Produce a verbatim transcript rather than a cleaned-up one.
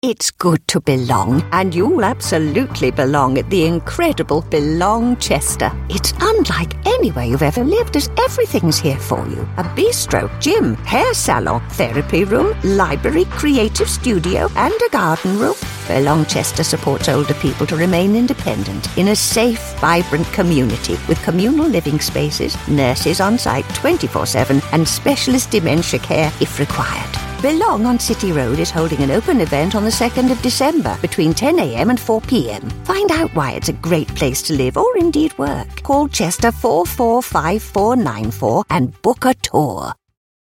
It's good to belong, and you'll absolutely belong at the incredible Belong Chester. It's unlike anywhere you've ever lived, as everything's here for you. A bistro, gym, hair salon, therapy room, library, creative studio, and a garden room. Belong Chester supports older people to remain independent in a safe, vibrant community with communal living spaces, nurses on site twenty-four seven, and specialist dementia care if required. Belong on City Road is holding an open event on the second of December between ten a.m. and four p.m. Find out why it's a great place to live or indeed work. Call Chester four four five four nine four and book a tour.